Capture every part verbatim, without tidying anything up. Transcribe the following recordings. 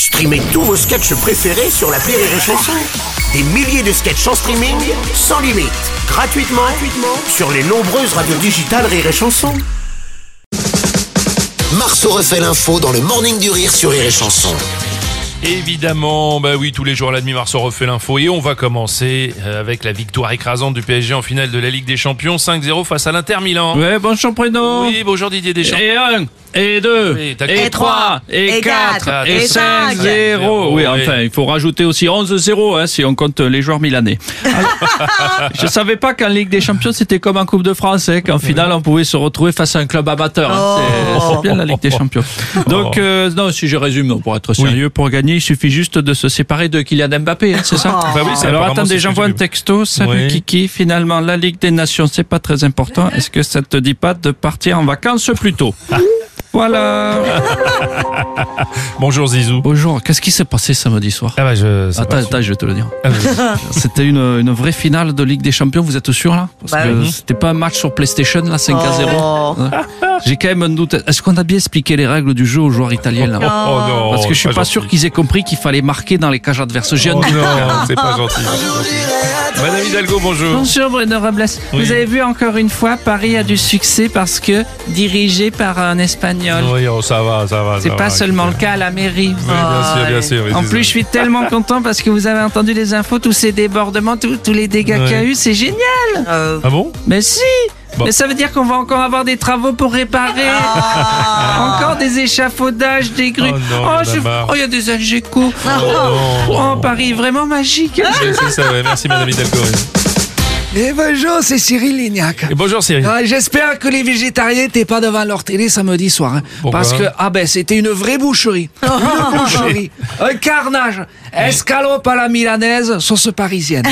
Streamez tous vos sketchs préférés sur l'appli Rire et Chanson. Des milliers de sketchs en streaming, sans limite, gratuitement, gratuitement sur les nombreuses radios digitales Rire et Chanson. Marceau refait l'info dans le Morning du Rire sur Rire et Chanson. Évidemment, bah oui, tous les jours à la demi, Marceau refait l'info et on va commencer avec la victoire écrasante du P S G en finale de la Ligue des Champions, cinq zéro face à l'Inter Milan. Ouais, bonjour Bruno. Oui, bonjour Didier Deschamps. Et un, et deux, Oui, et trois, et quatre, et et cinq zéro. Oui, enfin, il faut rajouter aussi onze zéro hein, si on compte les joueurs milanais. Alors, je savais pas qu'en Ligue des Champions, c'était comme en Coupe de France, hein, qu'en finale, on pouvait se retrouver face à un club amateur. Hein. C'est, c'est bien la Ligue des Champions. Donc, euh, non, si je résume, non, pour être sérieux, pour gagner, il suffit juste de se séparer de Kylian Mbappé, hein, c'est ça? Bah oui, c'est Alors apparemment, attendez, c'est ce que j'envoie j'ai un vu. texto. Salut Oui. Kiki, finalement, la Ligue des Nations, c'est pas très important. Est-ce que ça te dit pas de partir en vacances plus tôt? Voilà. Bonjour Zizou. Bonjour, qu'est-ce qui s'est passé samedi soir? Ah bah je... c'est Attends, pas attends, je vais te le dire. Ah, oui. C'était une, une vraie finale de Ligue des Champions, vous êtes sûr là? Parce Bah que oui. c'était pas un match sur PlayStation là, cinq à zéro. Oh. Ouais. J'ai quand même un doute. Est-ce qu'on a bien expliqué les règles du jeu aux joueurs italiens là? Oh non. Parce que je suis pas gentil. sûr qu'ils aient compris qu'il fallait marquer dans les cages adverses. J'ai un Oh doute. non, c'est pas gentil. c'est pas gentil. Madame Hidalgo, bonjour. Bonjour Bruno Robles. Oui. Vous avez vu encore une fois, Paris a du succès parce que dirigé par un Espagnol. Oui, oh, ça va, ça va. C'est ça pas va, seulement le écoutez. cas à la mairie. Oui, bien sûr, bien sûr. oui, En c'est plus, je ça. suis tellement content parce que vous avez entendu les infos, tous ces débordements, tous, tous les dégâts Ouais. qu'il y a eu, c'est génial. Euh, Ah bon? Mais si. Bon. Mais ça veut dire qu'on va encore avoir des travaux pour réparer. Encore des échafaudages, des grues. Oh non, oh, il y en a marre. oh, il y a des Algeco. Oh, non. Oh, Paris, vraiment magique. Oui, c'est ça, ouais. Merci Madame Hidalgo. oui. Et bonjour, c'est Cyril Lignac. Et bonjour Cyril. Ah, j'espère que les végétariens n'étaient pas devant leur télé samedi soir. hein. Pourquoi Parce que, ah ben, c'était une vraie boucherie. Une boucherie. Un carnage. Escalope à la milanaise, sauce parisienne.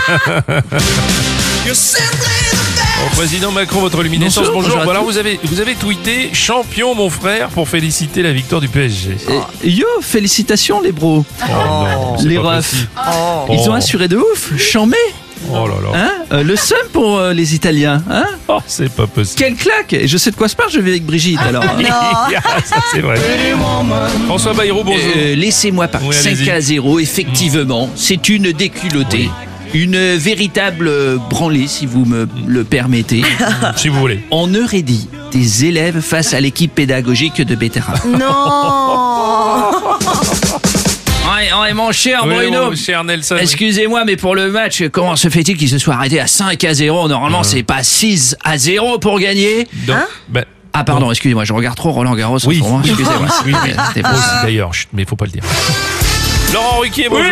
Au président Macron, votre luminescence, Bonjour, bonjour. bonjour à Bon, alors tous. vous avez, vous avez tweeté champion mon frère pour féliciter la victoire du P S G. Et- Yo, félicitations les bros. Oh non, c'est Les pas refs. possible. oh. Ils ont Oh. assuré de ouf. Chambé. Oh là là. Hein Euh, le seum pour euh, les Italiens. Hein Oh, c'est pas possible. Quelle claque. Et je sais de quoi se parle, je vais avec Brigitte alors. Ah, ça c'est vrai. François Bayrou, bonjour. Euh, Laissez-moi parler. Oui, cinq allez-y. à zéro, effectivement, c'est une déculottée. Une véritable euh, branlée, si vous me le permettez. Si vous voulez. On aurait dit des élèves face à l'équipe pédagogique de Béterra. Non. Ouais, ouais, mon cher Oui, Bruno, mon cher Nelson. oui. excusez-moi, mais pour le match, comment se fait-il qu'il se soit arrêté à cinq à zéro? Normalement, c'est pas six à zéro pour gagner. Donc, ben, Ah, pardon, excusez-moi, je regarde trop Roland Garros en Oui. ce moment. Excusez-moi. Oui, mais- C'était moi pas- aussi d'ailleurs, chut, mais il faut pas le dire. Laurent Ruquier, bonjour.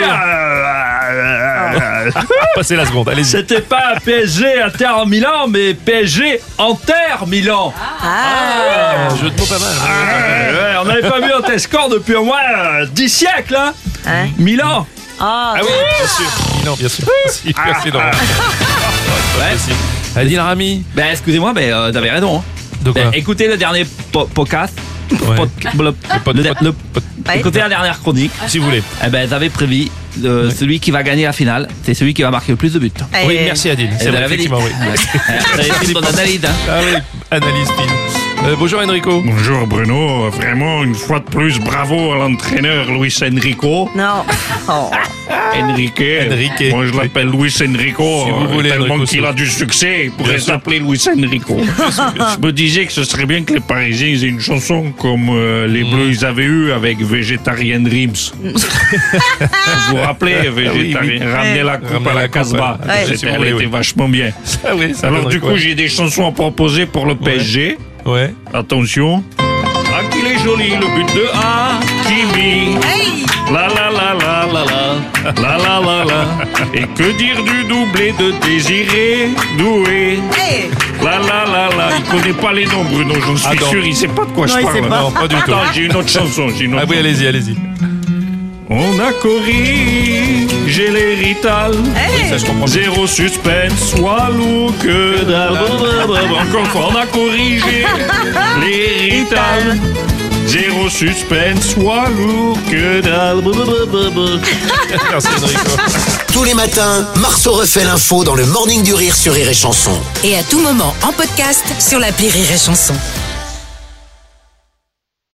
Passez la seconde, allez-y. C'était pas P S G Inter Milan, mais P S G Inter Milan. Ah, jeu de mots pas mal. Ouais, on n'avait pas vu un tel score depuis au moins euh, dix siècles, hein. Hein? Milan. Ah, Ah oui, bien sûr. Non, bien sûr. Merci, merci Laurent. Pas possible. Adil Rami. Ben, excusez-moi, mais euh, t'avais raison. hein. De quoi Ben, écoutez le dernier po- podcast. Ouais. Pod- le- Le pod- le- pod- le- pod- Ouais. Écoutez la dernière chronique. Si vous voulez. Eh ben, t'avais prévu euh, celui qui va gagner la finale, c'est celui qui va marquer le plus de buts. eh, Oui, merci Adil. Eh C'est ben, vrai, l'avez dit. effectivement, oui. Vous avez fait une bonne analyse, hein. Ah oui, analyse fine. Euh, bonjour Enrico. Bonjour Bruno, vraiment une fois de plus bravo à l'entraîneur Luis Enrico. Non. Oh. Enrique. Enrique. Moi je l'appelle Luis Enrico. Si vous euh, voulez, tellement Enrico, qu'il si a du succès, il pourrait Bien sûr. s'appeler Luis Enrico. Je me disais que ce serait bien que les Parisiens aient une chanson comme euh, les Bleus ils avaient eu avec Vegetarian Dreams. vous vous rappelez, Vegetarian, oui. ramener la coupe Ramener à la la coupe, Casbah. ouais. C'était- Si vous Elle voulez, était oui. vachement bien. Ah oui, ça Alors donnerait du quoi coup j'ai des chansons à proposer pour le P S G. Ouais. Attention. Ah, qu'il est joli le but de Hakimi. La la la la la la. La la la la. Et que dire du doublé de Désiré Doué. Hey. La la la la. Il connaît pas les noms, Bruno, j'en suis Ah, non. sûr, il sait pas de quoi Non, je il parle. sait pas. Non, pas du tout. Attends, j'ai une autre chanson. J'ai une autre Ah oui, chanson. allez-y, allez-y. On a corrigé l'hérital. Hey. Ça, je comprends. Zéro suspense, soit lourd que dalle. Encore une fois, on a corrigé l'hérital. Zéro suspense, soit lourd que dalle. Merci Enrico. Tous les matins, Marceau refait l'info dans le Morning du Rire sur Rire et Chanson. Et à tout moment en podcast sur l'appli Rire et Chanson.